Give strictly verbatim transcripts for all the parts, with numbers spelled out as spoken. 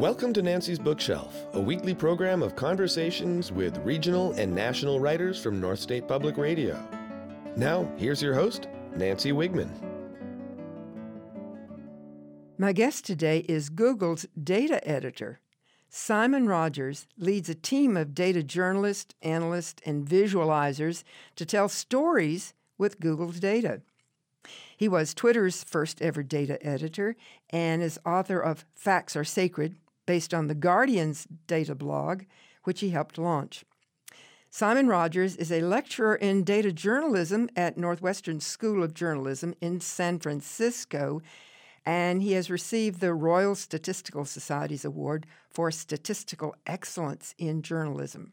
Welcome to Nancy's Bookshelf, a weekly program of conversations with regional and national writers from North State Public Radio. Now, here's your host, Nancy Wigman. My guest today is Google's data editor. Simon Rogers leads a team of data journalists, analysts, and visualizers to tell stories with Google's data. He was Twitter's first ever data editor and is author of Facts Are Sacred, based on The Guardian's data blog, which he helped launch. Simon Rogers is a lecturer in data journalism at Northwestern School of Journalism in San Francisco, and he has received the Royal Statistical Society's Award for Statistical Excellence in Journalism.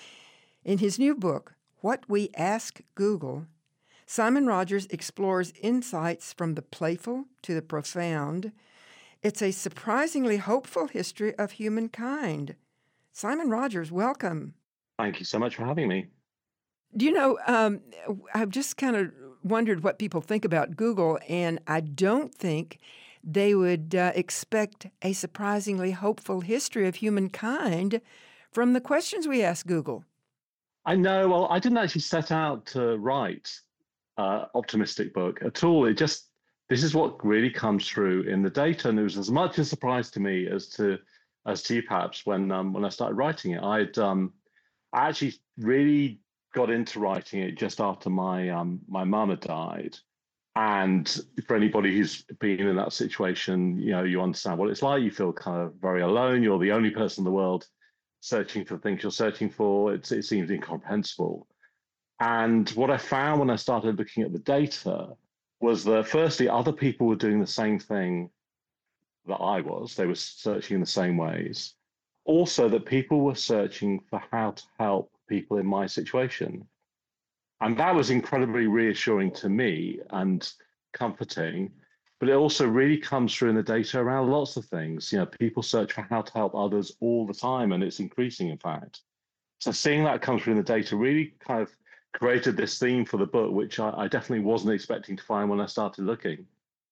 In his new book, What We Ask Google, Simon Rogers explores insights from the playful to the profound. It's a surprisingly hopeful history of humankind. Simon Rogers, welcome. Thank you so much for having me. Do you know, um, I've just kind of wondered what people think about Google, and I don't think they would uh, expect a surprisingly hopeful history of humankind from the questions we ask Google. I know. Well, I didn't actually set out to write uh, optimistic book at all. It just, this is what really comes through in the data, and it was as much a surprise to me as to as to you perhaps when um, when I started writing it. I'd um, I actually really got into writing it just after my um, my mum had died, and for anybody who's been in that situation, you know, you understand what it's like. You feel kind of very alone. You're the only person in the world searching for the things you're searching for. It's, it seems incomprehensible. And what I found when I started looking at the data was that, firstly, other people were doing the same thing that I was. They were searching in the same ways. Also, that people were searching for how to help people in my situation. And that was incredibly reassuring to me and comforting. But it also really comes through in the data around lots of things. You know, people search for how to help others all the time, and it's increasing, in fact. So seeing that come through in the data really kind of created this theme for the book, which I, I definitely wasn't expecting to find when I started looking.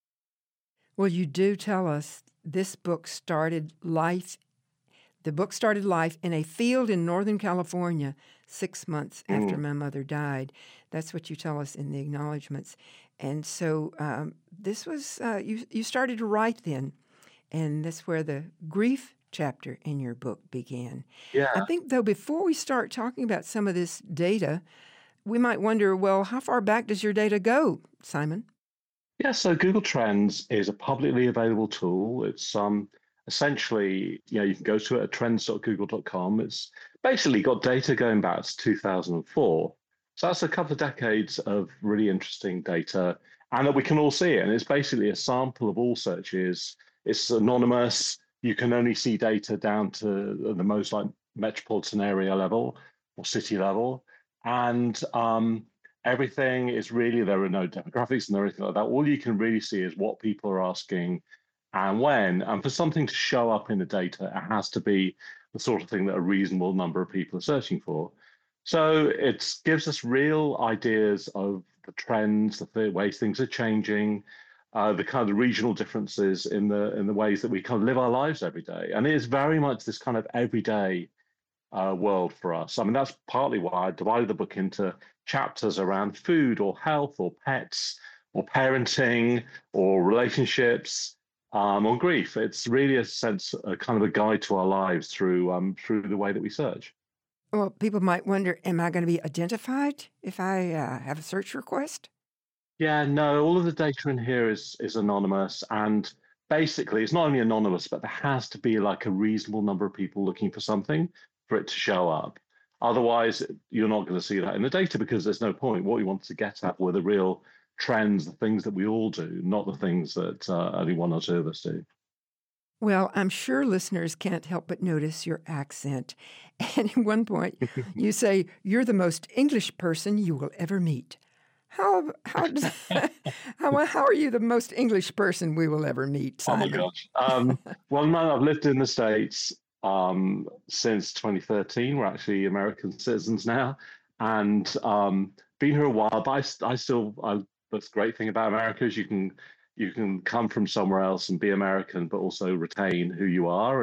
Well, you do tell us this book started life, the book started life in a field in Northern California six months after Mm. my mother died. That's what you tell us in the acknowledgments. And so um, this was, uh, you, you started to write then, and that's where the grief chapter in your book began. Yeah. I think, though, before we start talking about some of this data, we might wonder, well, how far back does your data go, Simon? Yeah, so Google Trends is a publicly available tool. It's um, essentially, you know, you can go to it at trends dot google dot com. It's basically got data going back to two thousand four. So that's a couple of decades of really interesting data, and that we can all see it. And it's basically a sample of all searches. It's anonymous. You can only see data down to the most like metropolitan area level or city level. And um, everything is really, there are no demographics and everything like that. All you can really see is what people are asking and when. And for something to show up in the data, it has to be the sort of thing that a reasonable number of people are searching for. So it gives us real ideas of the trends, the th- ways things are changing, uh, the kind of regional differences in the in the ways that we kind of live our lives every day. And it is very much this kind of everyday uh, world for us. I mean, that's partly why I divided the book into chapters around food or health or pets or parenting or relationships um, or grief. It's really a sense, a kind of a guide to our lives through um, through the way that we search. Well, people might wonder, am I going to be identified if I uh, have a search request? Yeah, no, all of the data in here is is anonymous, and basically it's not only anonymous, but there has to be like a reasonable number of people looking for something for it to show up. Otherwise, you're not going to see that in the data because there's no point. What you want to get at were the real trends, the things that we all do, not the things that uh, only one or two of us do. Well, I'm sure listeners can't help but notice your accent. And at one point, you say, you're the most English person you will ever meet. How how does how, how are you the most English person we will ever meet, Simon? Oh my gosh. Um, well, no, I've lived in the States um, since twenty thirteen. We're actually American citizens now, and um, been here a while. But I, I still, I, that's the great thing about America is you can you can come from somewhere else and be American, but also retain who you are. And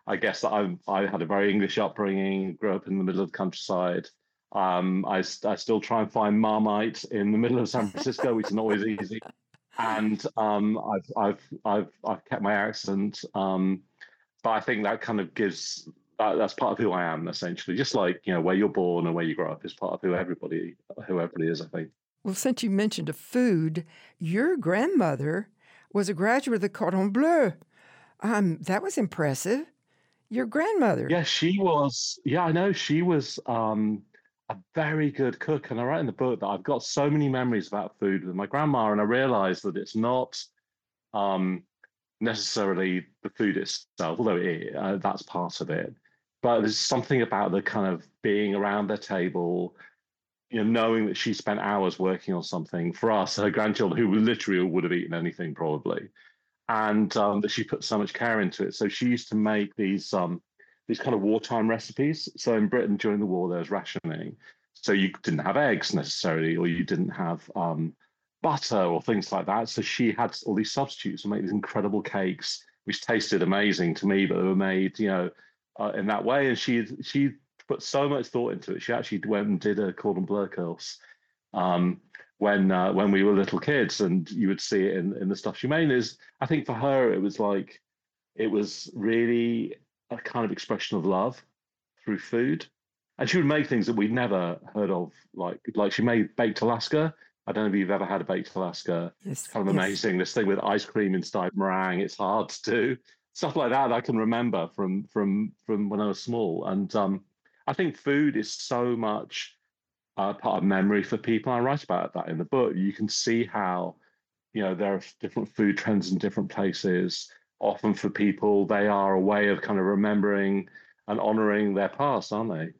I guess I'm, I had a very English upbringing, grew up in the middle of the countryside. Um, I, I still try and find Marmite in the middle of San Francisco, which is not always easy. And um, I've, I've, I've, I've kept my accent. Um, but I think that kind of gives, that, that's part of who I am, essentially. Just like, you know, where you're born and where you grow up is part of who everybody, who everybody is, I think. Well, since you mentioned a food, your grandmother was a graduate of the Cordon Bleu. Um, that was impressive. Your grandmother. Yeah, she was. Yeah, I know. She was um, a very good cook. And I write in the book that I've got so many memories about food with my grandma. And I realized that it's not um, necessarily the food itself, although it, uh, that's part of it. But there's something about the kind of being around their table, you know, knowing that she spent hours working on something for us, her grandchildren, who literally would have eaten anything probably. And um, that she put so much care into it. So she used to make these um, these kind of wartime recipes. So in Britain during the war, there was rationing. So you didn't have eggs necessarily, or you didn't have um, butter or things like that. So she had all these substitutes and make these incredible cakes, which tasted amazing to me, but they were made, you know, uh, in that way. And she she put so much thought into it. She actually went and did a cordon bleu course. Um, when uh, when we were little kids, and you would see it in, in the stuff she made. Is I think for her it was like it was really a kind of expression of love through food, and she would make things that we'd never heard of, like like she made baked Alaska. I don't know if you've ever had a baked Alaska. Yes, It's kind of yes. amazing. This thing with ice cream inside meringue. It's hard to do stuff like that. I can remember from from from when I was small, and um, I think food is so much Uh, part of memory for people. I write about that in the book. You can see how, you know, there are different food trends in different places. Often for people, they are a way of kind of remembering and honoring their past, aren't they?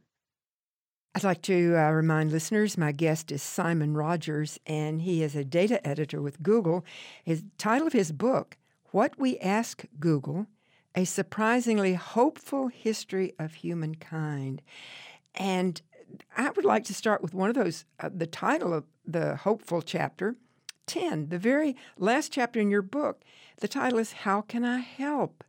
I'd like to uh, remind listeners my guest is Simon Rogers, and he is a data editor with Google. His title of his book, What We Ask Google, A Surprisingly Hopeful History of Humankind. And I would like to start with one of those, uh, the title of the hopeful chapter, ten, the very last chapter in your book. The title is How Can I Help?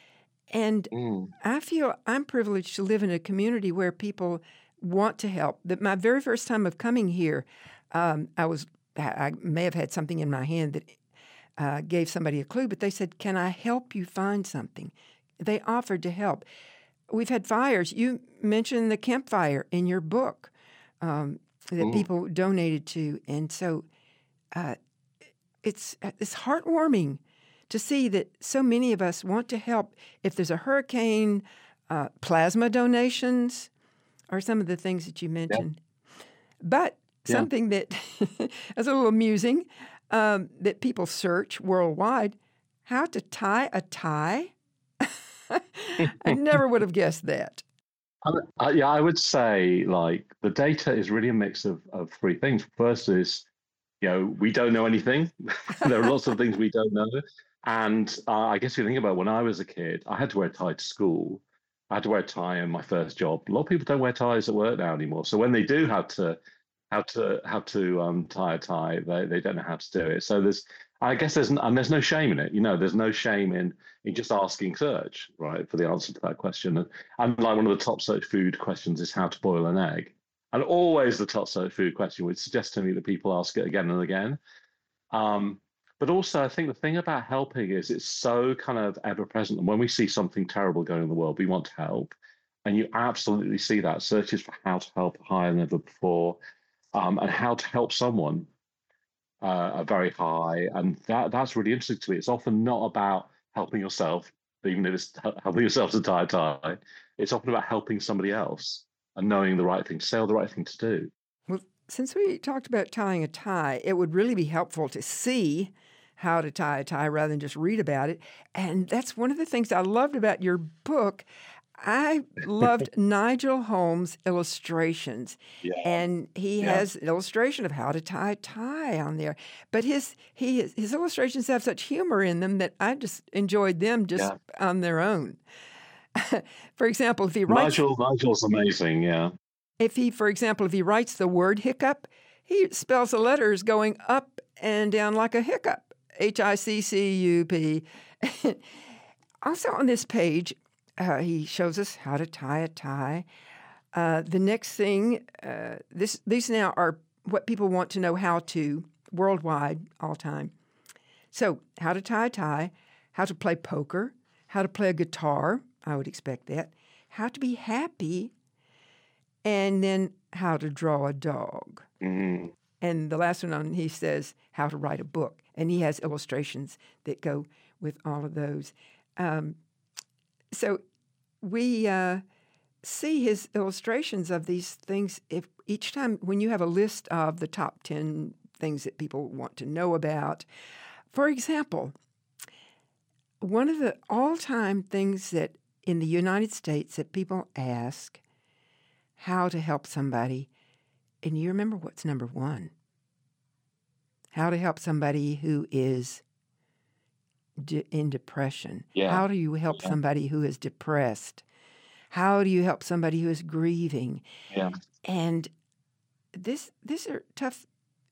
And Mm. I feel I'm privileged to live in a community where people want to help. That my very first time of coming here, um, I was I may have had something in my hand that uh, gave somebody a clue, but they said, "Can I help you find something?" They offered to help. We've had fires. You mentioned the campfire in your book um, that Mm. people donated to, and so uh, it's it's heartwarming to see that so many of us want to help. If there's a hurricane, uh, plasma donations are some of the things that you mentioned. But Yeah. something that is a little amusing um, that people search worldwide: how to tie a tie. I never would have guessed that. Uh, yeah, I would say like the data is really a mix of, of three things. First is, you know, we don't know anything. There are lots of things we don't know. And uh, I guess if you think about when I was a kid, I had to wear a tie to school. I had to wear a tie in my first job. A lot of people don't wear ties at work now anymore. So when they do have to how to how to um, tie a tie, they, they don't know how to do it. So there's I guess there's and there's no shame in it. You know, there's no shame in in just asking search, right, for the answer to that question. And, and like one of the top search food questions is how to boil an egg. And always the top search food question would suggest to me that people ask it again and again. Um, but also, I think the thing about helping is it's so kind of ever present. And when we see something terrible going on in the world, we want to help. And you absolutely see that. Searches for how to help higher than ever before, um, and how to help someone uh, are very high. And that that's really interesting to me. It's often not about helping yourself, even if it's helping yourself to tie a tie. It's often about helping somebody else and knowing the right thing to say or the right thing to do. Well, since we talked about tying a tie, it would really be helpful to see how to tie a tie rather than just read about it. And that's one of the things I loved about your book. I loved Nigel Holmes' illustrations, Yeah. and he Yeah. has an illustration of how to tie a tie on there. But his he his illustrations have such humor in them that I just enjoyed them just Yeah. on their own. For example, if he writes Nigel, Nigel's amazing. Yeah. if he, for example, if he writes the word hiccup, he spells the letters going up and down like a hiccup, H I C C U P. Also on this page, Uh, he shows us how to tie a tie. Uh, the next thing, uh, this these now are what people want to know how to worldwide all time. So, how to tie a tie, how to play poker, how to play a guitar, I would expect that, how to be happy, and then how to draw a dog. Mm. And the last one on, he says how to write a book. And he has illustrations that go with all of those. Um, so we uh, see his illustrations of these things. If each time when you have a list of the top ten things that people want to know about, for example, one of the all-time things that in the United States that people ask how to help somebody, and you remember what's number one? How to help somebody who is de- in depression. Yeah. How do you help Yeah. somebody who is depressed? How do you help somebody who is grieving? Yeah. And this, these are tough.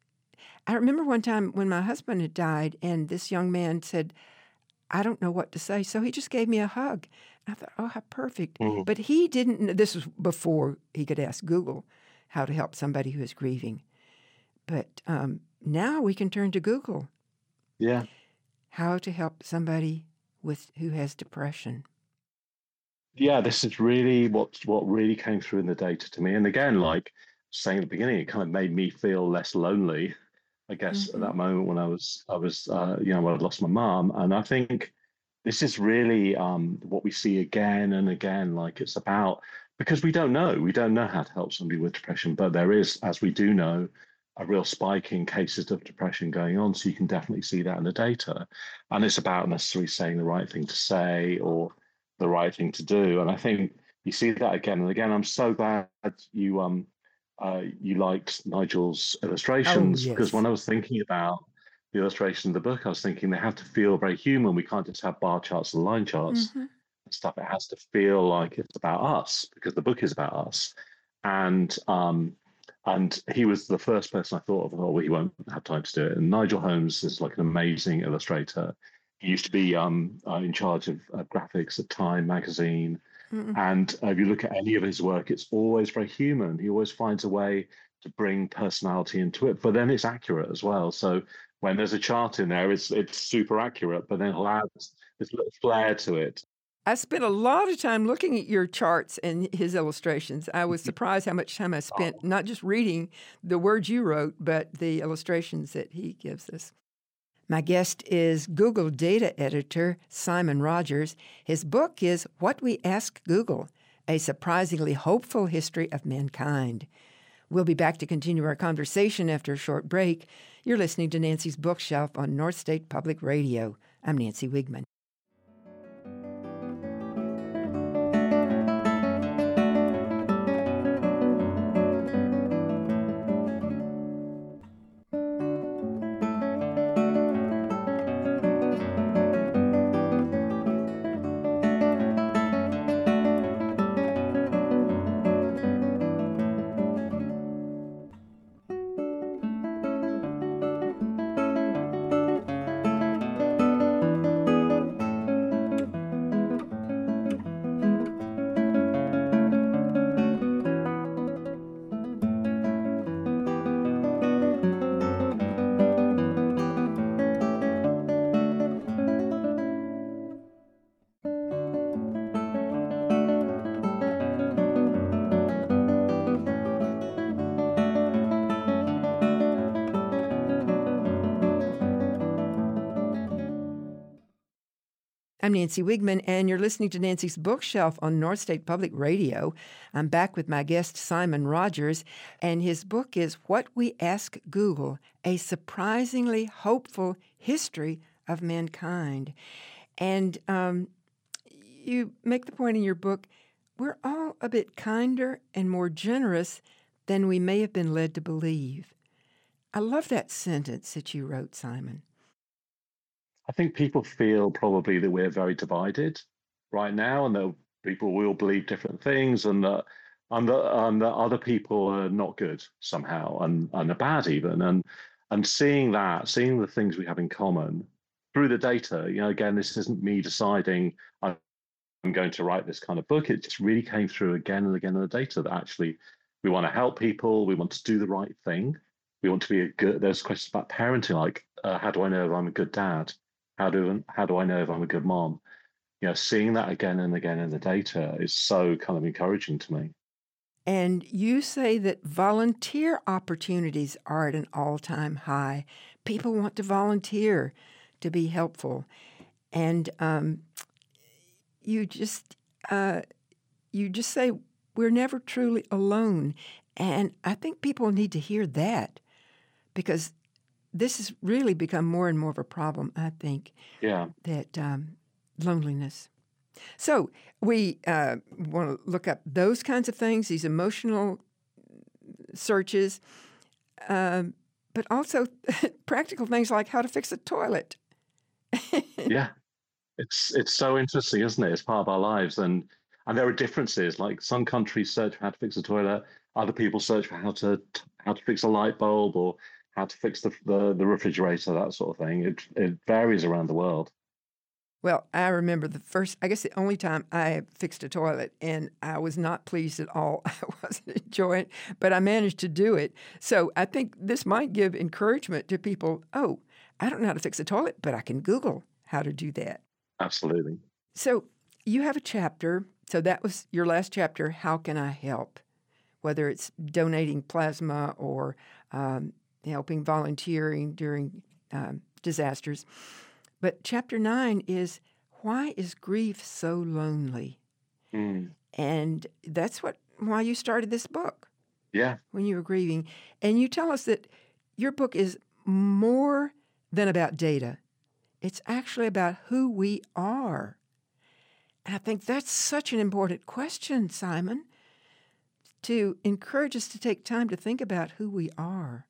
I remember one time when my husband had died, and this young man said, I don't know what to say. So he just gave me a hug. I thought, oh, how perfect. Mm. But he didn't know, this was before he could ask Google how to help somebody who is grieving. But um, now we can turn to Google. Yeah. How to help somebody with who has depression. Yeah, this is really what what really came through in the data to me. And again, like saying at the beginning, it kind of made me feel less lonely, I guess, Mhm. at that moment when I was I was uh, you know, when I'd lost my mom. And I think this is really um, what we see again and again. Like it's about because we don't know, we don't know how to help somebody with depression, but there is, as we do know, a real spike in cases of depression going on. So you can definitely see that in the data. And it's about necessarily saying the right thing to say or the right thing to do. And I think you see that again and again. I'm so glad you um uh, you liked Nigel's Oh, illustrations because yes. when I was thinking about the illustration of the book, I was thinking they have to feel very human. We can't just have bar charts and line charts Mhm. and stuff. It has to feel like it's about us because the book is about us. And um, and he was the first person I thought of. Oh, well, he won't have time to do it. And Nigel Holmes is like an amazing illustrator. He used to be um, uh, in charge of uh, graphics at Time magazine. Mm-mm. And uh, if you look at any of his work, it's always very human. He always finds a way to bring personality into it, but then it's accurate as well. So when there's a chart in there, it's it's super accurate, but then he'll add this little flair to it. I spent a lot of time looking at your charts and his illustrations. I was surprised how much time I spent not just reading the words you wrote, but the illustrations that he gives us. My guest is Google data editor Simon Rogers. His book is What We Ask Google, a surprisingly hopeful history of mankind. We'll be back to continue our conversation after a short break. You're listening to Nancy's Bookshelf on North State Public Radio. I'm Nancy Wigman. I'm Nancy Wigman, and you're listening to Nancy's Bookshelf on North State Public Radio. I'm back with my guest, Simon Rogers, and his book is What We Ask Google, a surprisingly hopeful history of mankind. And um, you make the point in your book, we're all a bit kinder and more generous than we may have been led to believe. I love that sentence that you wrote, Simon. I think people feel probably that we're very divided right now, and that people will believe different things, and that and that, and that other people are not good somehow, and and are bad even, and and seeing that, seeing the things we have in common through the data. You know, again, this isn't me deciding. I I'm going to write this kind of book, it just really came through again and again in the data that actually we want to help people, we want to do the right thing, we want to be a good. There's questions about parenting, like uh, how do I know if I'm a good dad? How do how do I know if I'm a good mom? You know, seeing that again and again in the data is so kind of encouraging to me. And you say that volunteer opportunities are at an all-time high. People want to volunteer to be helpful, and um, you just uh, you just say we're never truly alone. And I think people need to hear that, because this has really become more and more of a problem, I think. Yeah. That um, loneliness. So we uh, want to look up those kinds of things, these emotional searches, um, but also practical things like how to fix a toilet. Yeah. It's it's so interesting, isn't it? It's part of our lives, and and there are differences. Like some countries search for how to fix a toilet, other people search for how to how to fix a light bulb or how to fix the the, the refrigerator, that sort of thing. It it varies around the world. Well, I remember the first, I guess the only time I fixed a toilet, and I was not pleased at all. I wasn't enjoying it, but I managed to do it. So I think this might give encouragement to people. Oh, I don't know how to fix a toilet, but I can Google how to do that. Absolutely. So you have a chapter. So that was your last chapter, How Can I Help? Whether it's donating plasma or um, helping volunteering during um, disasters. But chapter nine is, Why is Grief So Lonely? Mm. And that's what why you started this book. Yeah. When you were grieving. And you tell us that your book is more than about data. It's actually about who we are. And I think that's such an important question, Simon, to encourage us to take time to think about who we are.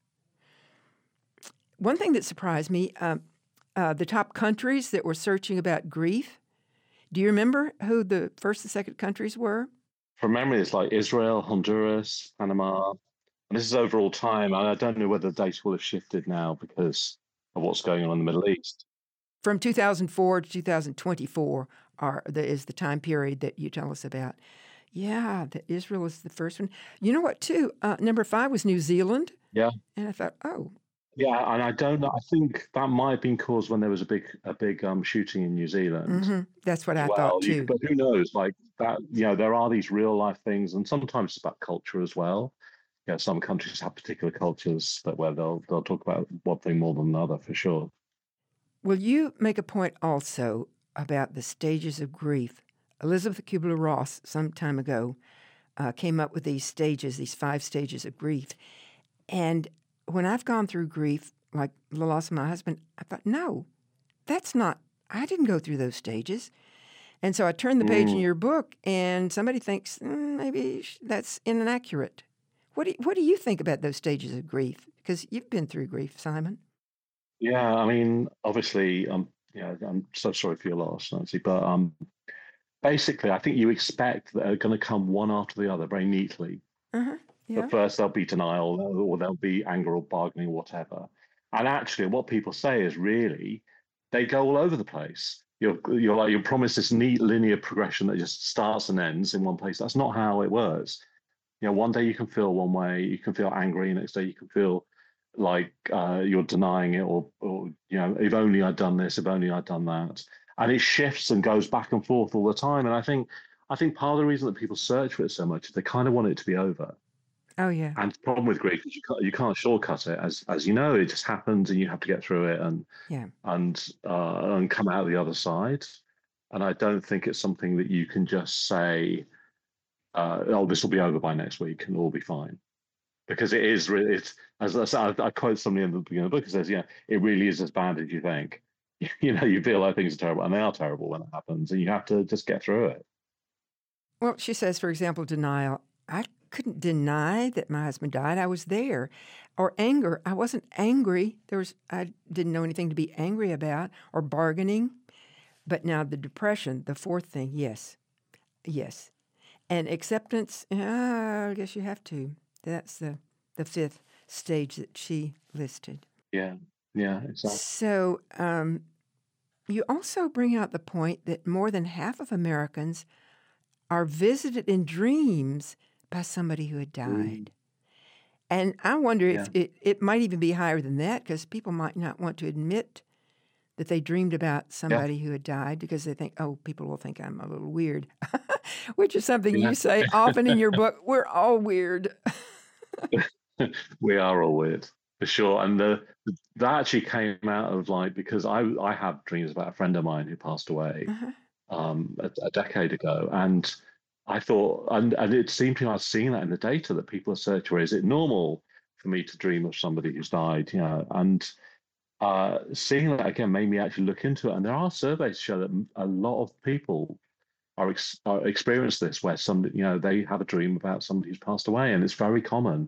One thing that surprised me, uh, uh, the top countries that were searching about grief, do you remember who the first and second countries were? From memory, it's like Israel, Honduras, Panama. And this is over all time. And I don't know whether the data will have shifted now because of what's going on in the Middle East. From two thousand four to two thousand twenty-four are, the, is the time period that you tell us about. Yeah, the Israel is the first one. You know what, too? Uh, number five was New Zealand. Yeah. And I thought, oh. Yeah, and I don't know. I think that might have been caused when there was a big a big um, shooting in New Zealand. Mm-hmm. That's what I Well, thought, you, too. but who knows? Like that, you know, there are these real life things, and sometimes it's about culture as well. You know, some countries have particular cultures that where they'll they'll talk about one thing more than another for sure. Well, you make a point also about the stages of grief. Elizabeth Kubler-Ross, some time ago, uh, came up with these stages, these five stages of grief. And when I've gone through grief, like the loss of my husband, I thought, no, that's not, I didn't go through those stages. And so I turned the page mm. in your book, and somebody thinks, mm, maybe that's inaccurate. What do, you, what do you think about those stages of grief? Because you've been through grief, Simon. Yeah, I mean, obviously, um, yeah, I'm so sorry for your loss, Nancy. But um, basically, I think you expect that they're going to come one after the other very neatly. Uh-huh. Yeah. But first, there'll be denial, or there'll be anger or bargaining, or whatever. And actually, what people say is really they go all over the place. You're you're like you're promised this neat linear progression that just starts and ends in one place. That's not how it works. You know, one day you can feel one way, you can feel angry. Next day you can feel like uh, you're denying it, or, or, you know, if only I'd done this, if only I'd done that. And it shifts and goes back and forth all the time. And I think, I think part of the reason that people search for it so much is they kind of want it to be over. Oh, yeah. And the problem with grief is you can't, you can't shortcut it. As as you know, it just happens and you have to get through it and, yeah. and, uh, and come out the other side. And I don't think it's something that you can just say, uh, oh, this will be over by next week and it'll be fine. Because it is really, it's, as I said, I, I quote somebody in the beginning of the book who says, yeah, it really is as bad as you think. You know, you feel like things are terrible, and they are terrible when it happens, and you have to just get through it. Well, she says, for example, denial. I couldn't deny that my husband died. I was there. Or anger. I wasn't angry. There was, I didn't know anything to be angry about, or bargaining. But now the depression, the fourth thing, yes. Yes. And acceptance, uh, I guess you have to. That's the, the fifth stage that she listed. Yeah, yeah, exactly. So um, you also bring out the point that more than half of Americans are visited in dreams by somebody who had died. Mm, And I wonder if yeah. it, it might even be higher than that because people might not want to admit that they dreamed about Yeah. somebody who had died because they think, oh, people will think I'm a little weird, which is something Yeah. you say often in your book. We're all weird. We are all weird for sure. And the, that actually came out of like, because I, I have dreams about a friend of mine who passed away Uh-huh. um, a, a decade ago. And I thought, and, and it seemed to me I was seeing that in the data that people are searching, is it normal for me to dream of somebody who's died? You know, and uh, seeing that again made me actually look into it. And there are surveys to show that a lot of people are, ex- are experience this, where some, you know, they have a dream about somebody who's passed away, and it's very common.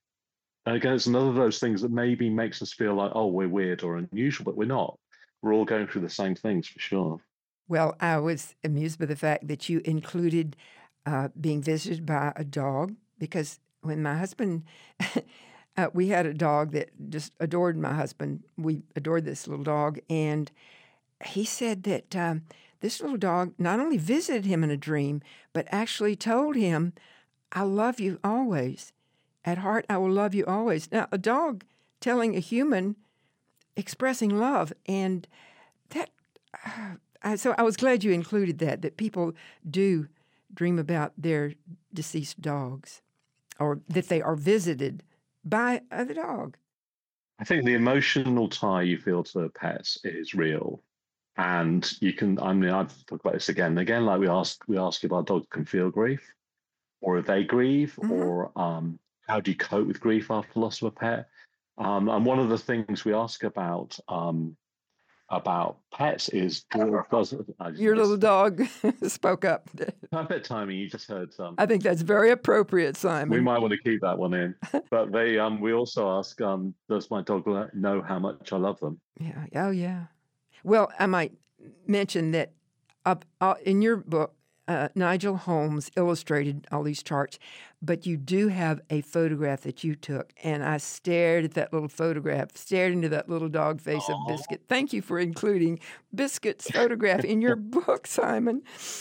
And again, it's another of those things that maybe makes us feel like, oh, we're weird or unusual, but we're not. We're all going through the same things for sure. Well, I was amused by the fact that you included uh, being visited by a dog because when my husband, uh, we had a dog that just adored my husband. We adored this little dog. And he said that um, this little dog not only visited him in a dream, but actually told him, I love you always. At heart, I will love you always. Now, a dog telling a human, expressing love. And that, uh, I, so I was glad you included that, that people do dream about their deceased dogs or that they are visited by the dog. I think the emotional tie you feel to pets is real. And you can, I mean, I've talked about this again and again, like we ask, we ask if our dog can feel grief or if they grieve, Mm-hmm. or um, how do you cope with grief after loss of a pet? Um, and one of the things we ask about um, about pets is does Your little dog spoke up. Perfect timing. You just heard some. I think that's very appropriate, Simon. We might want to keep that one in. But they, um, we also ask, um, does my dog know how much I love them? Yeah. Oh, yeah. Well, I might mention that up, uh, in your book, uh, Nigel Holmes illustrated all these charts, but you do have a photograph that you took, and I stared at that little photograph, stared into that little dog face Aww. of Biscuit. Thank you for including Biscuit's photograph in your book, Simon.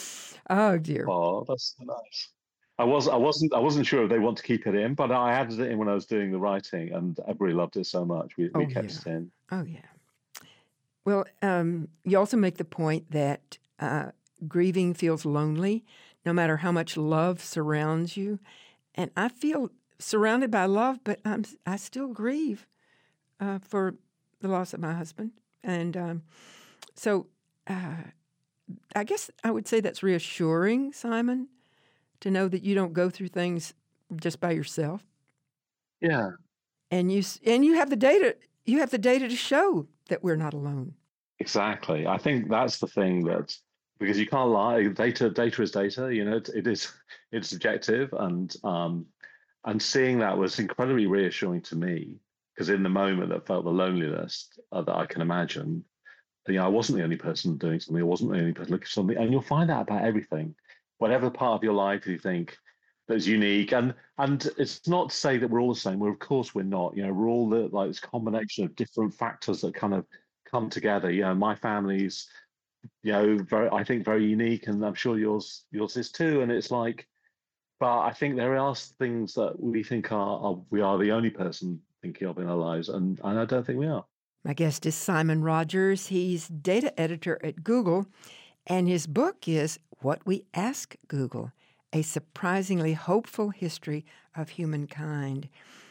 Oh dear. Oh, that's nice. I was, I wasn't, I wasn't sure if they want to keep it in, but I added it in when I was doing the writing, and everybody loved it so much. We, we Oh, kept yeah. it in. Oh yeah. Well, um, you also make the point that uh, grieving feels lonely, no matter how much love surrounds you. And I feel surrounded by love, but I'm I still grieve uh, for the loss of my husband. And um, so uh, I guess I would say that's reassuring, Simon, to know that you don't go through things just by yourself. Yeah. And you and you have the data. You have the data to show that we're not alone. Exactly. I think that's the thing that, because you can't lie. Data, data is data. You know, it, it is, it's subjective, and um, and seeing that was incredibly reassuring to me, because in the moment that felt the loneliness uh, that I can imagine, you know, I wasn't the only person doing something. I wasn't the only person looking for something, and you'll find out about everything, whatever part of your life you think that's unique. And and it's not to say that we're all the same. We're, of course we're not. You know, we're all the, like this combination of different factors that kind of come together. You know, my family's, you know, very, I think very unique, and I'm sure yours yours is too. And it's like, but I think there are things that we think are, are we are the only person thinking of in our lives, and, and I don't think we are. My guest is Simon Rogers. He's data editor at Google, and his book is What We Ask Google, a surprisingly hopeful history of humankind.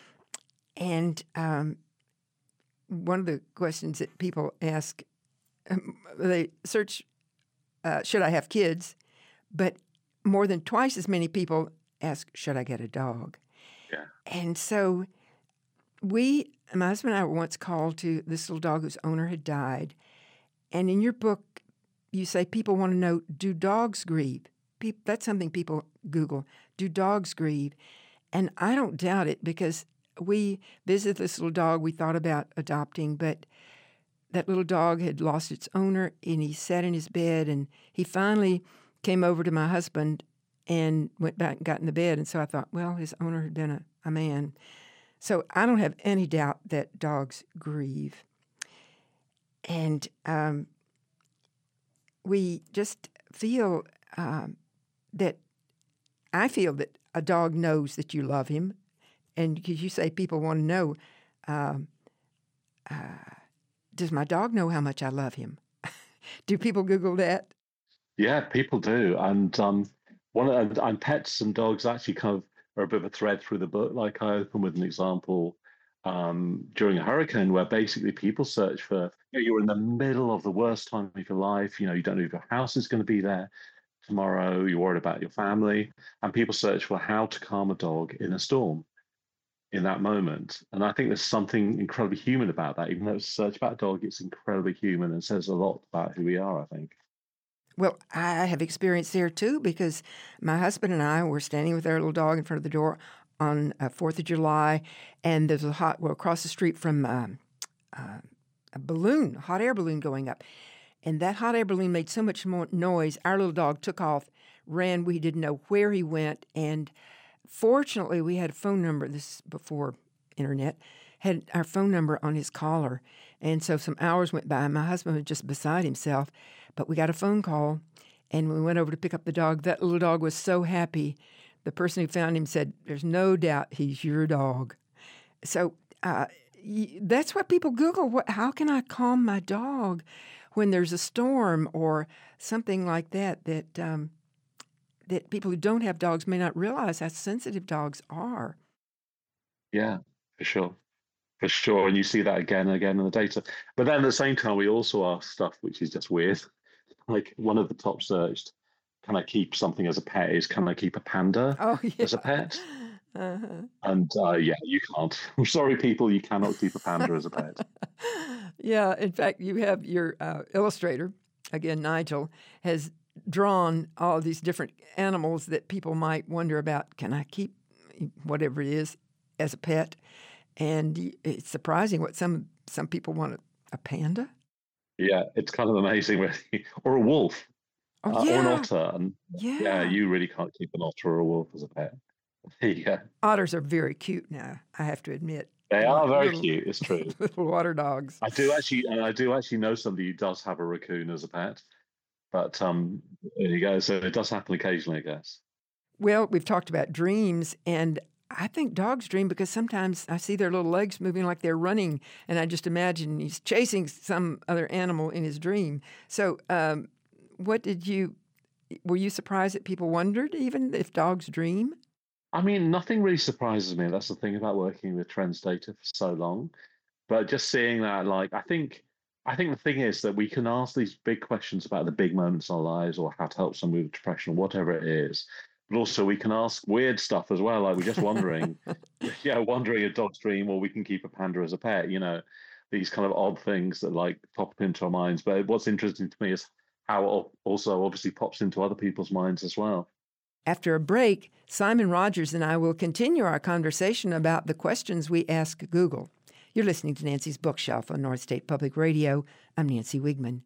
And um, one of the questions that people ask, um, they search, uh, should I have kids? But more than twice as many people ask, should I get a dog? Yeah. And so we, my husband and I were once called to this little dog whose owner had died. And in your book, you say people want to know, do dogs grieve? Pe- that's something people Google. Do dogs grieve? And I don't doubt it, because we visited this little dog we thought about adopting, but that little dog had lost its owner, and he sat in his bed, and he finally came over to my husband and went back and got in the bed. And so I thought, well, his owner had been a, a man. So I don't have any doubt that dogs grieve. And um, we just feel um, that I feel that a dog knows that you love him. And because you say people want to know, um, uh, does my dog know how much I love him? Do people Google that? Yeah, people do. And um, one of, and pets and dogs actually kind of are a bit of a thread through the book. Like I open with an example um, during a hurricane where basically people search for, you know, you're in the middle of the worst time of your life. You know, you don't know if your house is going to be there tomorrow. You're worried about your family. And people search for how to calm a dog in a storm in that moment. And I think there's something incredibly human about that. Even though it's a search about a dog, it's incredibly human and says a lot about who we are, I think. Well, I have experience there too, because my husband and I were standing with our little dog in front of the door on uh, fourth of July, and there's a hot, well, across the street from um, uh, a balloon, a hot air balloon going up. And that hot air balloon made so much more noise, our little dog took off, ran. We didn't know where he went. And fortunately, we had a phone number, this is before internet, had our phone number on his collar. And so some hours went by. My husband was just beside himself, but we got a phone call, and we went over to pick up the dog. That little dog was so happy. The person who found him said, there's no doubt he's your dog. So uh, that's what people Google. What, how can I calm my dog when there's a storm or something like that, that um, that people who don't have dogs may not realize how sensitive dogs are. Yeah, for sure. For sure. And you see that again and again in the data. But then at the same time, we also ask stuff which is just weird. Like one of the top searched, can I keep something as a pet, is can I keep a panda oh, yeah. as a pet? Uh-huh. And uh, yeah, you can't. I'm sorry, people, you cannot keep a panda as a pet. Yeah, in fact, you have your uh, illustrator, again, Nigel, has drawn all of these different animals that people might wonder about. Can I keep whatever it is as a pet? And it's surprising what some some people want, a, a panda. Yeah, it's kind of amazing. Really. Or a wolf. Oh, uh, yeah. Or an otter. And yeah. yeah, you really can't keep an otter or a wolf as a pet. Yeah. Otters are very cute now, I have to admit. They are very little, cute, it's true. Little water dogs. I do actually I do actually know somebody who does have a raccoon as a pet. But um, there you go. So it does happen occasionally, I guess. Well, we've talked about dreams, and I think dogs dream because sometimes I see their little legs moving like they're running, and I just imagine he's chasing some other animal in his dream. So um, what did you, were you surprised that people wondered even if dogs dream? I mean, nothing really surprises me. That's the thing about working with trends data for so long. But just seeing that, like, I think, I think the thing is that we can ask these big questions about the big moments in our lives or how to help someone with depression or whatever it is. But also we can ask weird stuff as well. Like we're just wondering, yeah, wondering a dog's dream, or we can keep a panda as a pet, you know, these kind of odd things that like pop into our minds. But what's interesting to me is how it also obviously pops into other people's minds as well. After a break, Simon Rogers and I will continue our conversation about the questions we ask Google. You're listening to Nancy's Bookshelf on North State Public Radio. I'm Nancy Wigman.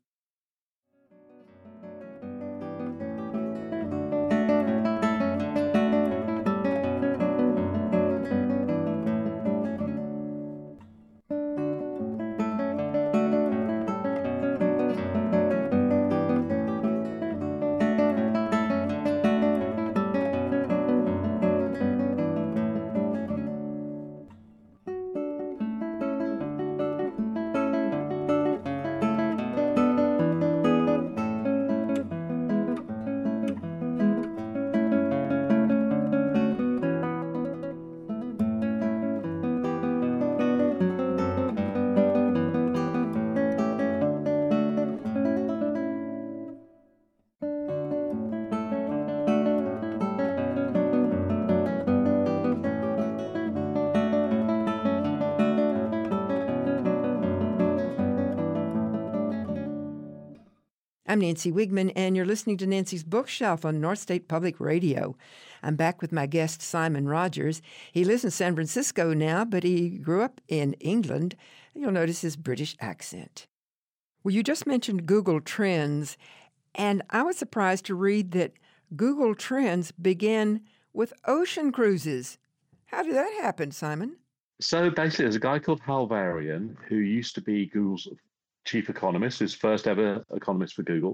I'm Nancy Wigman, and you're listening to Nancy's Bookshelf on North State Public Radio. I'm back with my guest, Simon Rogers. He lives in San Francisco now, but he grew up in England. You'll notice his British accent. Well, you just mentioned Google Trends, and I was surprised to read that Google Trends began with ocean cruises. How did that happen, Simon? So basically, there's a guy called Hal Varian who used to be Google's chief economist, his first ever economist for Google.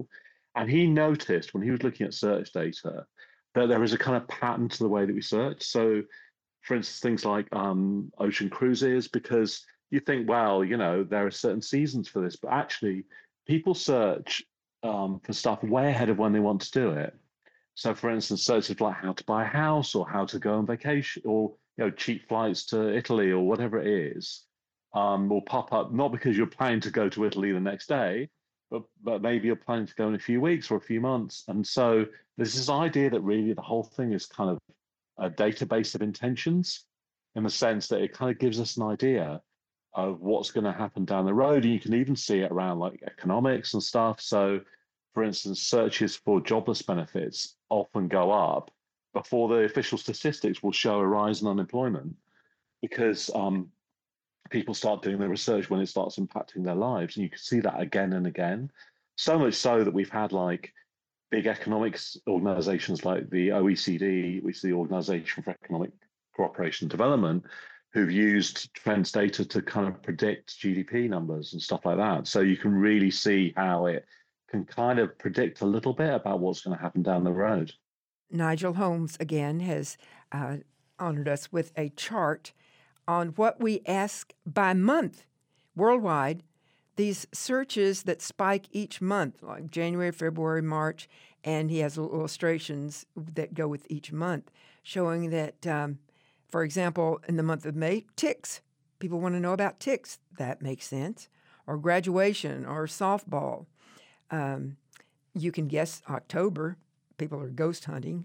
And he noticed when he was looking at search data that there is a kind of pattern to the way that we search. So, for instance, things like um, ocean cruises, because you think, well, you know, there are certain seasons for this, but actually, people search um, for stuff way ahead of when they want to do it. So, for instance, searches like how to buy a house or how to go on vacation or you know cheap flights to Italy or whatever it is um, will pop up not because you're planning to go to Italy the next day, but but maybe you're planning to go in a few weeks or a few months. And so there's this idea that really the whole thing is kind of a database of intentions in the sense that it kind of gives us an idea of what's going to happen down the road. And you can even see it around like economics and stuff. So, for instance, searches for jobless benefits often go up before the official statistics will show a rise in unemployment because um, people start doing the research when it starts impacting their lives. And you can see that again and again. So much so that we've had like big economics organizations like the O E C D, which is the Organization for Economic Cooperation and Development, who've used trends data to kind of predict G D P numbers and stuff like that. So you can really see how it can kind of predict a little bit about what's going to happen down the road. Nigel Holmes, again, has uh, honored us with a chart on what we ask by month worldwide. These searches that spike each month, like January, February, March, and he has illustrations that go with each month, showing that, um, for example, in the month of May, ticks. People want to know about ticks. That makes sense. Or graduation or softball. Um, you can guess October. People are ghost hunting.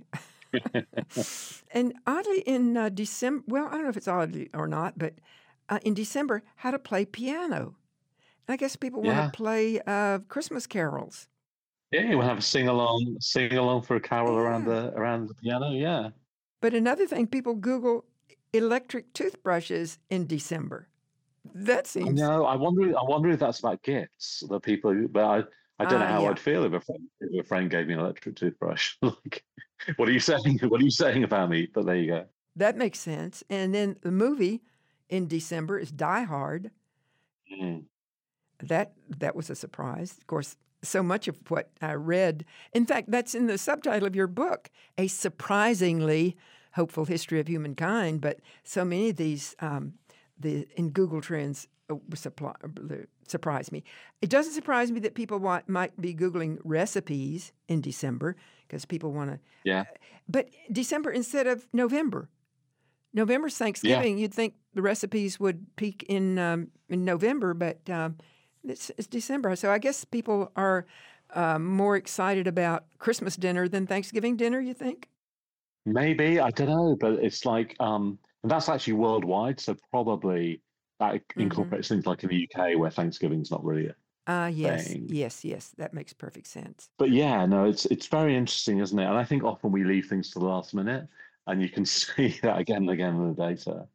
And oddly, in uh, December, well, I don't know if it's oddly or not, but uh, in December, how to play piano. I guess people want Yeah. to play uh, Christmas carols. Yeah, you want to have a sing along, sing along for a carol around Yeah. the around the piano. Yeah. But another thing, people Google electric toothbrushes in December. That I seems, know. I wonder. I wonder if that's about gifts. The people, but I, I don't know uh, how yeah, I'd feel if a friend, if a friend gave me an electric toothbrush. Like, what are you saying? What are you saying about me? But there you go. that makes sense. And then the movie in December is Die Hard. Mm. That that was a surprise. Of course, so much of what I read, in fact, that's in the subtitle of your book, A Surprisingly Hopeful History of Humankind. But so many of these um, the in Google Trends uh, supply, uh, surprise me. It doesn't surprise me that people want, might be Googling recipes in December because people want to. Yeah. But December instead of November. November's Yeah. Thanksgiving. You'd think the recipes would peak in um, in November, but um, it's, it's December. So I guess people are uh, more excited about Christmas dinner than Thanksgiving dinner, you think? Maybe I don't know, but it's like um, and that's actually worldwide. So probably that Mm-hmm. incorporates things like in the U K where Thanksgiving's not really a Uh, yes, thing. yes, yes. That makes perfect sense. But yeah, no, it's it's very interesting, isn't it? And I think often we leave things to the last minute, and you can see that again and again in the data.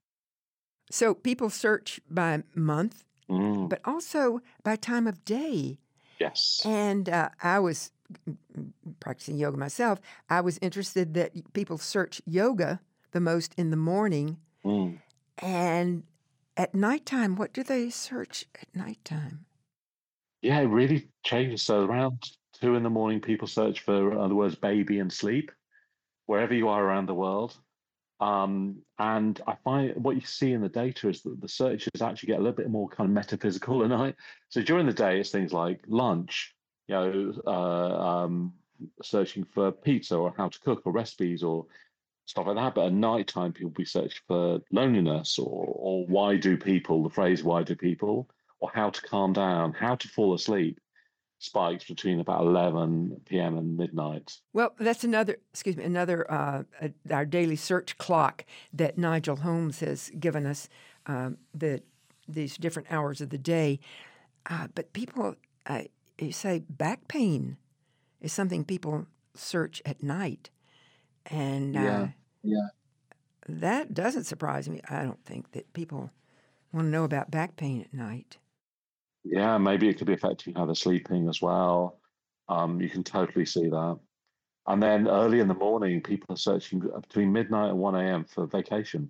So people search by month, Mm, but also by time of day. yes. And uh, I was practicing yoga myself. I was interested that people search yoga the most in the morning. Mm. And at nighttime, what do they search at nighttime? Yeah, it really changes. So around two in the morning, people search for uh, the words baby and sleep, wherever you are around the world. Um, and I find what you see in the data is that the searches actually get a little bit more kind of metaphysical at night. So during the day, it's things like lunch, you know, uh, um, searching for pizza or how to cook or recipes or stuff like that. But at night time, people be searching for loneliness or or why do people, the phrase why do people, or how to calm down, how to fall asleep spikes between about eleven p m and midnight. Well, that's another, excuse me, another, uh, uh, our daily search clock that Nigel Holmes has given us, um, the, these different hours of the day. Uh, but people, uh, you say back pain is something people search at night. And uh, Yeah, yeah. that doesn't surprise me. I don't think that people want to know about back pain at night. Yeah, maybe it could be affecting how they're sleeping as well. Um, you can totally see that. And then early in the morning, people are searching between midnight and one a m for vacation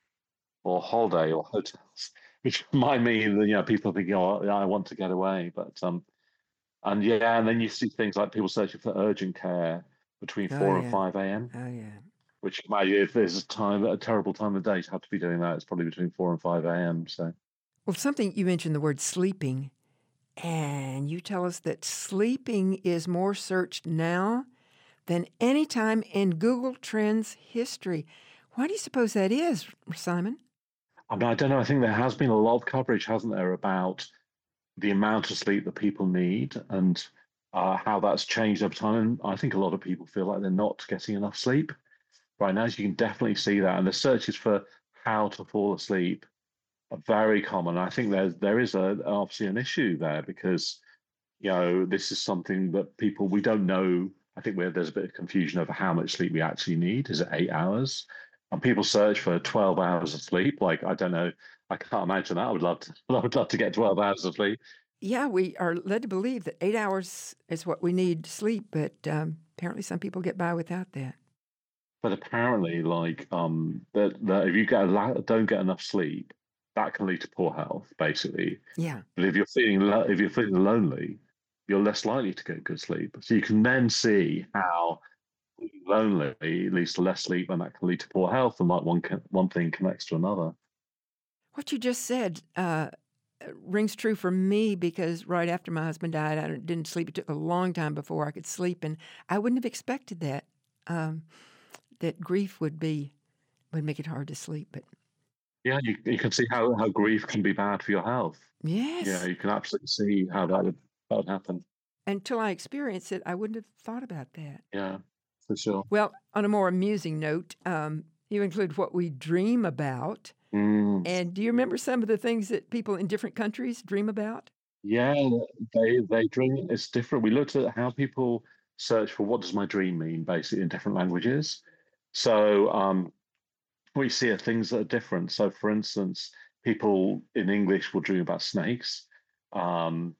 or holiday or hotels, which might mean that, you know, people are thinking, oh, yeah, I want to get away. But um, And yeah, and then you see things like people searching for urgent care between Oh, four and yeah. five a m, Oh, yeah. which maybe if there's a time, a terrible time of day to have to be doing that, it's probably between four and five a m. So, Well, something you mentioned the word sleeping, and you tell us that sleeping is more searched now than any time in Google Trends history. Why do you suppose that is, Simon? I mean, I don't know. I think there has been a lot of coverage, hasn't there, about the amount of sleep that people need and uh, how that's changed over time. And I think a lot of people feel like they're not getting enough sleep right now. So you can definitely see that. And the searches for how to fall asleep are very common. I think there's there is a obviously an issue there because you know this is something that people we don't know. I think we're, there's a bit of confusion over how much sleep we actually need. Is it eight hours? And people search for twelve hours of sleep. Like I don't know. I can't imagine that. I would love to. I would love to get twelve hours of sleep. Yeah, we are led to believe that eight hours is what we need to sleep, but um, apparently some people get by without that. But apparently, like um, that that if you get a la- don't get enough sleep, that can lead to poor health, basically. Yeah. But if you're feeling lo- if you're feeling lonely, you're less likely to get good sleep. So you can then see how being lonely leads to less sleep, and that can lead to poor health, and like one can, one thing connects to another. What you just said uh, rings true for me because right after my husband died, I didn't sleep. It took a long time before I could sleep, and I wouldn't have expected that. Um, that grief would be would make it hard to sleep. But Yeah, you you can see how, how grief can be bad for your health. yes, Yeah, you can absolutely see how that would that would happen. until I experienced it, I wouldn't have thought about that. Yeah, for sure. Well, on a more amusing note, um, you include what we dream about. Mm. And do you remember some of the things that people in different countries dream about? Yeah, they they dream. It's different. We looked at how people search for what does my dream mean, basically in different languages. So um, we see are things that are different. So, for instance, people in English will dream about snakes, um,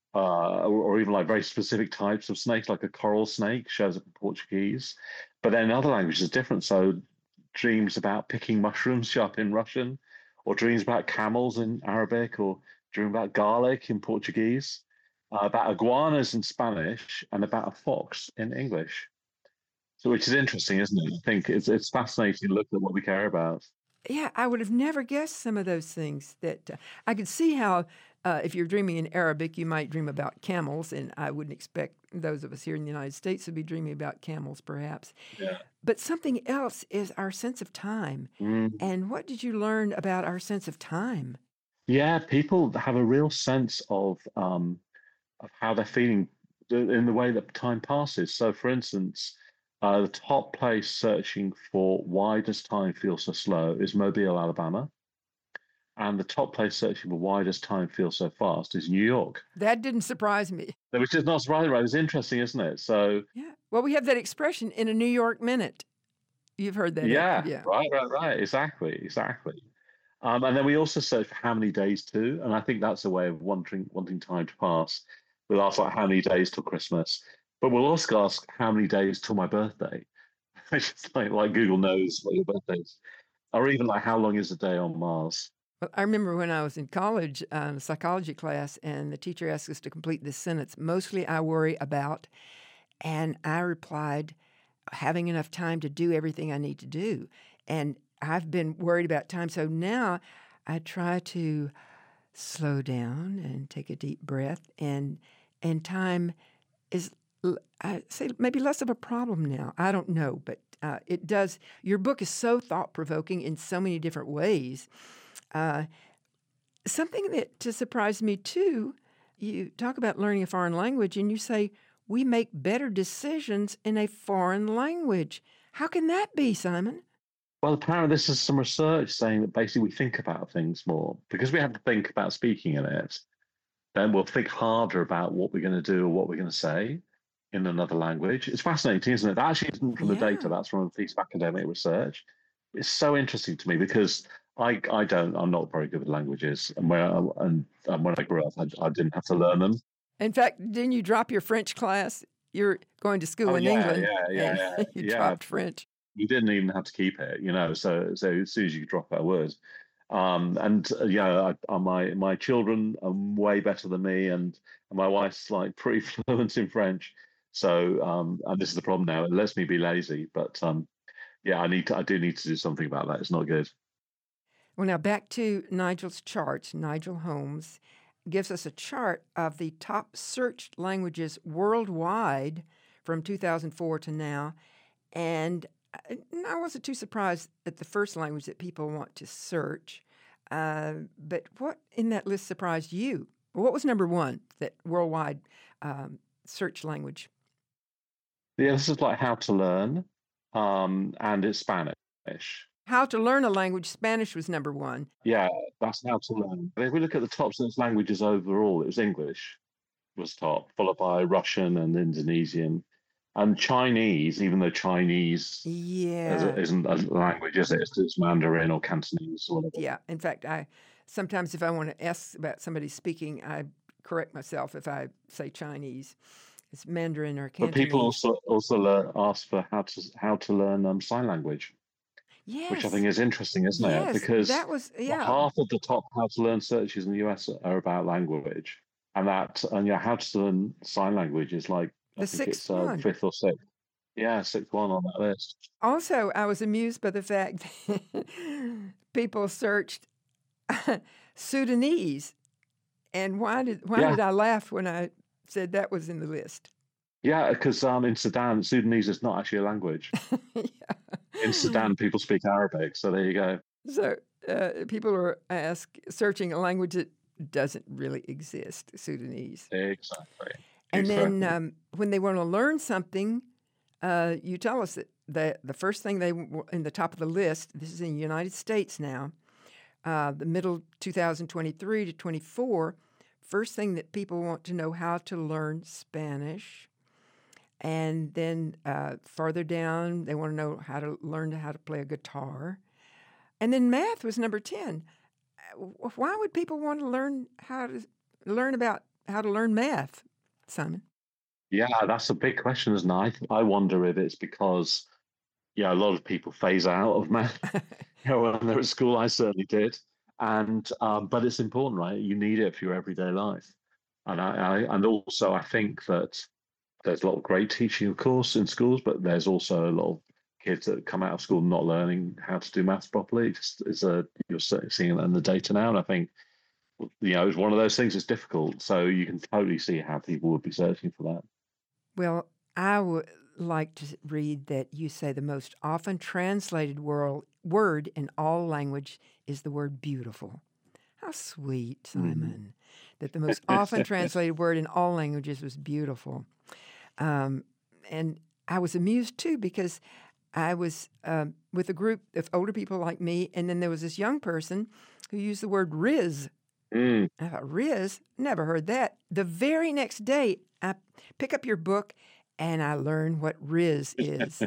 uh, or, or even like very specific types of snakes, like a coral snake shows up in Portuguese. But then in other languages, it's different. So, dreams about picking mushrooms show up in Russian, or dreams about camels in Arabic, or dream about garlic in Portuguese, uh, about iguanas in Spanish, and about a fox in English. So, which is interesting, isn't it? I think it's it's fascinating to look at what we care about. Yeah, I would have never guessed some of those things. That uh, I could see how, uh, if you're dreaming in Arabic, you might dream about camels, and I wouldn't expect those of us here in the United States to be dreaming about camels, perhaps. Yeah. But something else is our sense of time. Mm. And what did you learn about our sense of time? Yeah, people have a real sense of um, of how they're feeling in the way that time passes. So, for instance, uh, the top place searching for why does time feel so slow is Mobile, Alabama, and the top place searching for why does time feel so fast is New York. That didn't surprise me. Which is not surprising, right? It's interesting, isn't it? So, Yeah. Well, we have that expression in a New York minute. You've heard that. yeah, Yeah. right, right, right. Exactly, exactly. Um, and then we also search for how many days to, and I think that's a way of wanting wanting time to pass. We'll ask like how many days till Christmas, but we'll also ask how many days till my birthday. Which is like like Google knows what your birthday is, or even like how long is a day on Mars. Well, I remember when I was in college, um, psychology class, and the teacher asked us to complete this sentence. Mostly I worry about, and I replied, having enough time to do everything I need to do. And I've been worried about time. So now I try to slow down and take a deep breath. And and time is, I say, maybe less of a problem now. I don't know, but uh, it does. Your book is so thought-provoking in so many different ways. Uh, something that to surprise me, too, you talk about learning a foreign language, and you say, we make better decisions in a foreign language. How can that be, Simon? Well, apparently this is some research saying that basically we think about things more because we have to think about speaking in it. Then we'll think harder about what we're going to do or what we're going to say in another language. It's fascinating, isn't it? That actually isn't from the Yeah. data. That's from a piece of academic research. It's so interesting to me because I I don't I'm not very good with languages, and when I, and, and when I grew up, I, I didn't have to learn them. In fact, didn't you drop your French class? You're going to school Oh in yeah, England, yeah, yeah, and yeah, you yeah. dropped French. You didn't even have to keep it, you know. So so as soon as you could drop it, I would. Um, and uh, yeah, I, uh, my my children are way better than me, and, and my wife's like pretty fluent in French. So, um, and this is the problem now. It lets me be lazy, but um, yeah, I need to. I do need to do something about that. It's not good. Well, now back to Nigel's charts. Nigel Holmes gives us a chart of the top searched languages worldwide from two thousand four to now, and I wasn't too surprised at the first language that people want to search. Uh, but what in that list surprised you? What was number one, that worldwide um, search language? Yeah, this is like how to learn, um, and it's Spanish. How to learn a language, Spanish was number one. Yeah, that's how to learn. But if we look at the top six languages overall, it was English was top, followed by Russian and Indonesian. And Chinese, even though Chinese Yeah. isn't a language, is it? It's, it's Mandarin or Cantonese or whatever. Yeah. In fact, I sometimes if I want to ask about somebody speaking, I correct myself if I say Chinese. It's Mandarin or Cantonese. But people also also learn, ask for how to how to learn um, sign language. Yes. Which I think is interesting, isn't yes, it? Because that was yeah. half of the top how to learn searches in the U S are about language, and that and yeah, how to learn sign language is like the I think sixth it's uh, one. fifth or sixth. Yeah, sixth one on that list. Also, I was amused by the fact that people searched Sudanese, and why did why Yeah. did I laugh when I said that was in the list? Yeah, because um, in Sudan, Sudanese is not actually a language. Yeah. In Sudan, people speak Arabic, so there you go. So uh, people are ask searching a language that doesn't really exist, Sudanese. Exactly. And exactly. then um, when they want to learn something, uh, you tell us that the, the first thing they in the top of the list, this is in the United States now, uh, the middle two thousand twenty-three to twenty-four, first thing that people want to know how to learn Spanish. And then uh, farther down, they want to know how to learn how to play a guitar. And then math was number ten. Why would people want to learn how to learn about how to learn math, Simon? Yeah, that's a big question, isn't it? I, I wonder if it's because, yeah, a lot of people phase out of math. You know, when they're at school, I certainly did. And um, but it's important, right? You need it for your everyday life. And I, I and also I think that there's a lot of great teaching, of course, in schools, but there's also a lot of kids that come out of school not learning how to do maths properly. It's, it's a you're seeing that in the data now, and I think you know it's one of those things that's difficult. So you can totally see how people would be searching for that. Well, I would like to read that you say the most often translated world, word in all language is the word beautiful. How sweet, Simon, mm. that the most often translated word in all languages was beautiful. Um, and I was amused, too, because I was uh, with a group of older people like me, and then there was this young person who used the word Riz. Mm. I thought, Riz? Never heard that. The very next day, I pick up your book, and I learn what Riz is.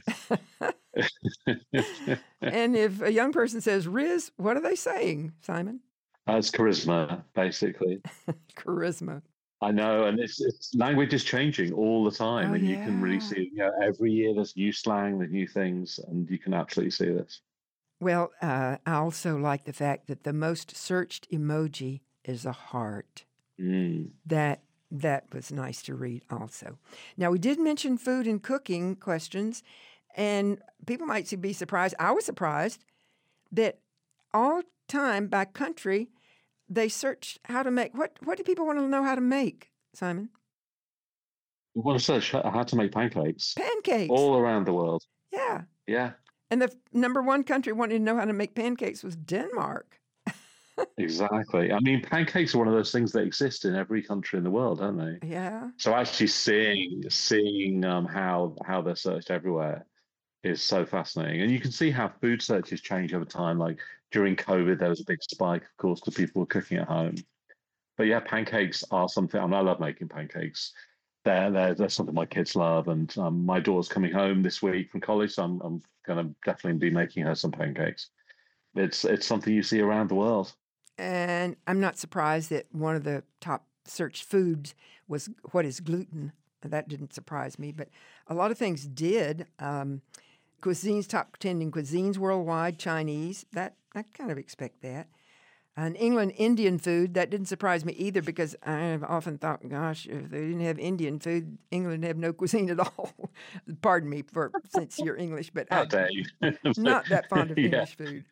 And if a young person says Riz, what are they saying, Simon? That's charisma, basically. Charisma. I know, and it's, it's language is changing all the time, oh, and you yeah. can really see, you know, every year there's new slang, there's new things, and you can absolutely see this. Well, uh, I also like the fact that the most searched emoji is a heart. Mm. That that was nice to read also. Now, we did mention food and cooking questions, and people might be surprised. I was surprised that all time by country, they searched how to make, what What do people want to know how to make, Simon? We want to search how to make pancakes. Pancakes. All around the world. Yeah. Yeah. And the number one country wanting to know how to make pancakes was Denmark. Exactly. I mean, pancakes are one of those things that exist in every country in the world, don't they? Yeah. So actually seeing seeing um, how how they're searched everywhere is so fascinating. And you can see how food searches change over time. Like during COVID, there was a big spike, of course, because people were cooking at home. But yeah, pancakes are something, I mean, I love making pancakes. They're, they're, they're something my kids love. And um, my daughter's coming home this week from college, so I'm, I'm going to definitely be making her some pancakes. It's It's something you see around the world. And I'm not surprised that one of the top searched foods was what is gluten. That didn't surprise me, but a lot of things did. Um, cuisines, top ten in cuisines worldwide, Chinese. That I kind of expect that. In England, Indian food, that didn't surprise me either because I have often thought, gosh, if they didn't have Indian food, England would have no cuisine at all. Pardon me for since you're English, but How I'm dare you? not that fond of Yeah. English food.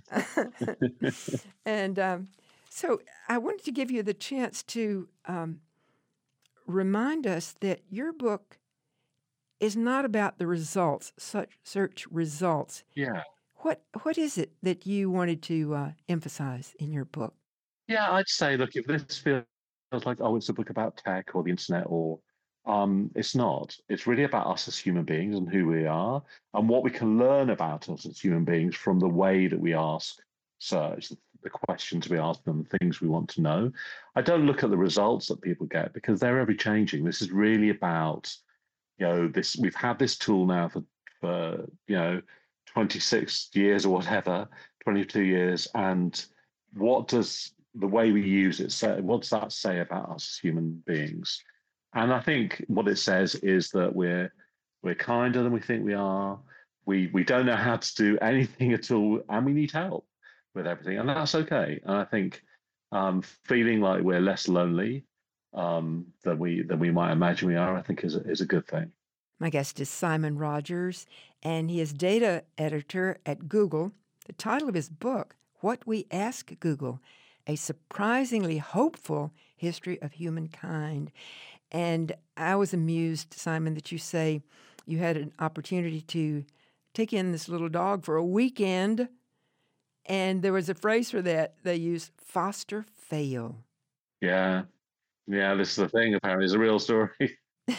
and um, so I wanted to give you the chance to um, remind us that your book is not about the results, such search results. Yeah. What what is it that you wanted to uh, emphasize in your book? Yeah, I'd say, look, if this feels like, oh, it's a book about tech or the internet, or um, it's not. It's really about us as human beings and who we are and what we can learn about us as human beings from the way that we ask search, the questions we ask them, things we want to know. I don't look at the results that people get because they're ever changing. This is really about, you know, this. We've had this tool now for for you know twenty-six years or whatever, twenty-two years, and what does the way we use it say? What does that say about us as human beings? And I think what it says is that we're we're kinder than we think we are. We we don't know how to do anything at all, and we need help with everything, and that's okay. And I think um, feeling like we're less lonely um, than we than we might imagine we are, I think is a, is a good thing. My guest is Simon Rogers, and he is data editor at Google. The title of his book, What We Ask Google, A Surprisingly Hopeful History of Humankind. And I was amused, Simon, that you say you had an opportunity to take in this little dog for a weekend, and there was a phrase for that. They used foster fail. Yeah. Yeah, this is the thing, apparently. It's a real story.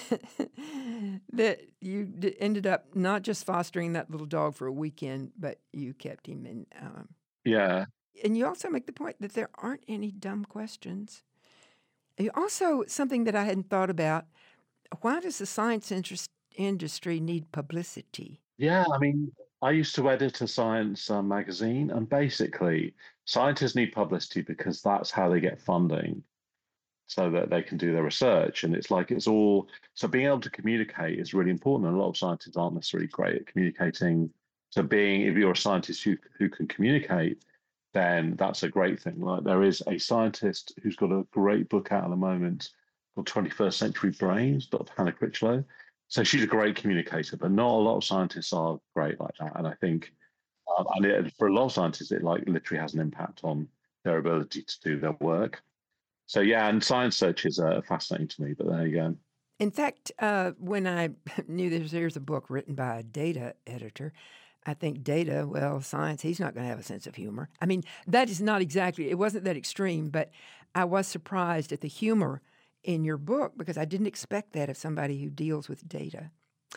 That you d- ended up not just fostering that little dog for a weekend, but you kept him in. Um, Yeah. and you also make the point that there aren't any dumb questions. You also, something that I hadn't thought about, why does the science interest, industry need publicity? Yeah, I mean, I used to edit a science uh, magazine, and basically, scientists need publicity because that's how they get funding so that they can do their research. And it's like it's all so being able to communicate is really important. And a lot of scientists aren't necessarily great at communicating. So being, if you're a scientist who, who can communicate, then that's a great thing. Like there is a scientist who's got a great book out at the moment called twenty-first Century Brains, Doctor Hannah Critchlow. So she's a great communicator, but not a lot of scientists are great like that. And I think, um, and it, for a lot of scientists, it like literally has an impact on their ability to do their work. So yeah, and science search is uh, fascinating to me. But there you go. In fact, uh, when I knew there's, there's a book written by a data editor, I think data, well, science, he's not going to have a sense of humor. I mean, that is not exactly, it wasn't that extreme, but I was surprised at the humor in your book because I didn't expect that of somebody who deals with data.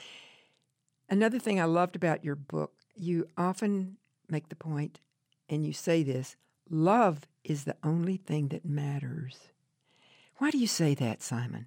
Another thing I loved about your book, you often make the point, and you say this, love is the only thing that matters. Why do you say that, Simon?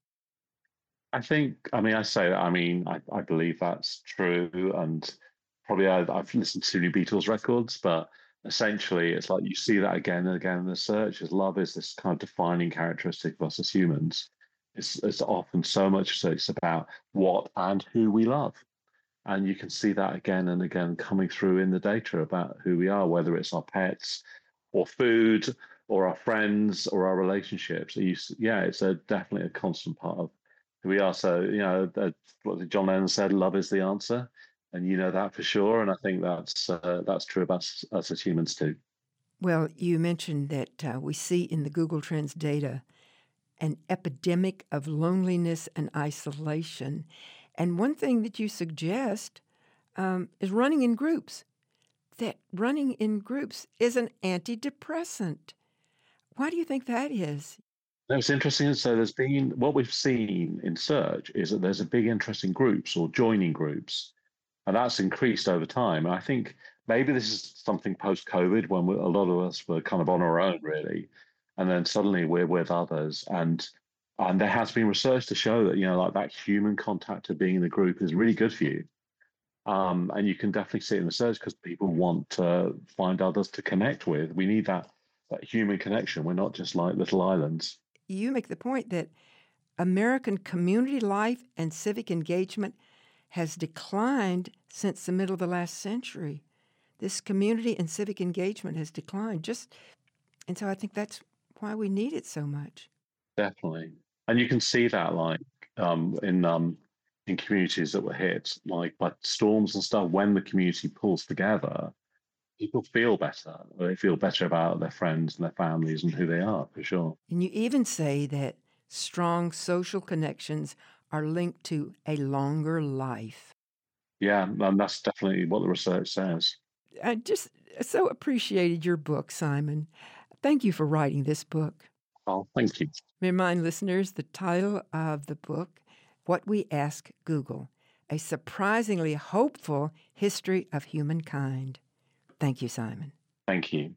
I think, I mean, I say that, I mean, I, I believe that's true. And probably I, I've listened to too many Beatles records, but essentially it's like you see that again and again in the search, as love is this kind of defining characteristic of us as humans. It's, it's often so much so it's about what and who we love. And you can see that again and again coming through in the data about who we are, whether it's our pets or food or our friends or our relationships. You, yeah, it's a definitely a constant part of who we are. So, you know, that, what John Lennon said, love is the answer. And you know that for sure. And I think that's uh, that's true of us, us as humans too. Well, you mentioned that uh, we see in the Google Trends data an epidemic of loneliness and isolation. And one thing that you suggest um, is running in groups, that running in groups is an antidepressant. Why do you think that is? It's interesting. So there's been, what we've seen in search is that there's a big interest in groups or joining groups. And that's increased over time. And I think maybe this is something post-COVID when we, a lot of us were kind of on our own, really. And then suddenly we're with others. And and there has been research to show that, you know, like that human contact of being in a group is really good for you. Um, and you can definitely see it in the search because people want to find others to connect with. We need that, that human connection. We're not just like little islands. You make the point that American community life and civic engagement has declined since the middle of the last century. This community and civic engagement has declined. Just And so I think that's why we need it so much. Definitely. And you can see that like um, in um, in communities that were hit like by storms and stuff, when the community pulls together, people feel better. They feel better about their friends and their families and who they are, for sure. And you even say that strong social connections are linked to a longer life. Yeah, and that's definitely what the research says. I just so appreciated your book, Simon. Thank you for writing this book. Oh, thank you. Remind listeners the title of the book, What We Ask Google, A Surprisingly Hopeful History of Humankind. Thank you, Simon. Thank you.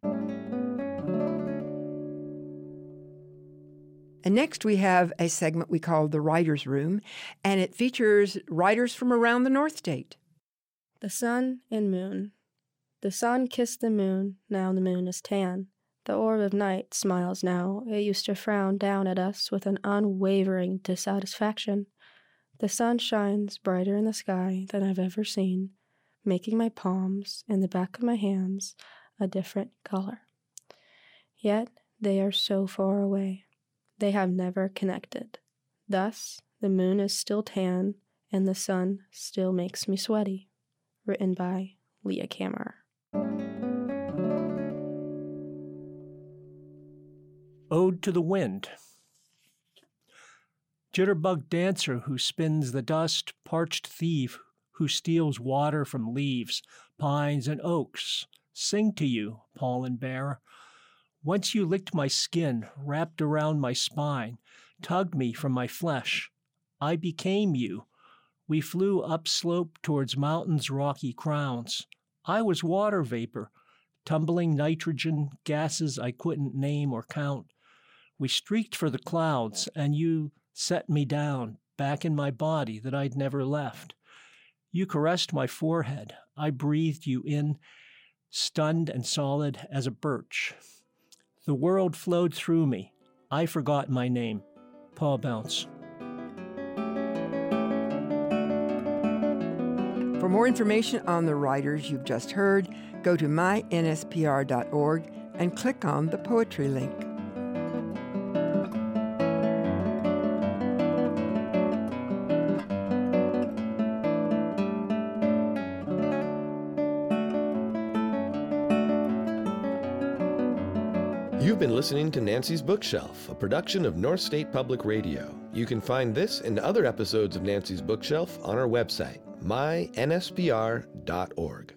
And next we have a segment we call The Writer's Room, and it features writers from around the North State. The sun and moon. The sun kissed the moon, now the moon is tan. The orb of night smiles now. It used to frown down at us with an unwavering dissatisfaction. The sun shines brighter in the sky than I've ever seen, making my palms and the back of my hands a different color. Yet they are so far away. They have never connected. Thus, the moon is still tan, and the sun still makes me sweaty. Written by Leah Kammerer. Ode to the Wind. Jitterbug dancer who spins the dust, parched thief who steals water from leaves, pines and oaks, sing to you, pollen bearer. Once you licked my skin, wrapped around my spine, tugged me from my flesh. I became you. We flew upslope towards mountains' rocky crowns. I was water vapor, tumbling nitrogen, gases I couldn't name or count. We streaked for the clouds, and you set me down, back in my body that I'd never left. You caressed my forehead. I breathed you in, stunned and solid as a birch. The world flowed through me. I forgot my name. Paul Bounce. For more information on the writers you've just heard, go to my N S P R dot org and click on the poetry link. You've been listening to Nancy's Bookshelf, a production of North State Public Radio. You can find this and other episodes of Nancy's Bookshelf on our website, my N S P R dot org.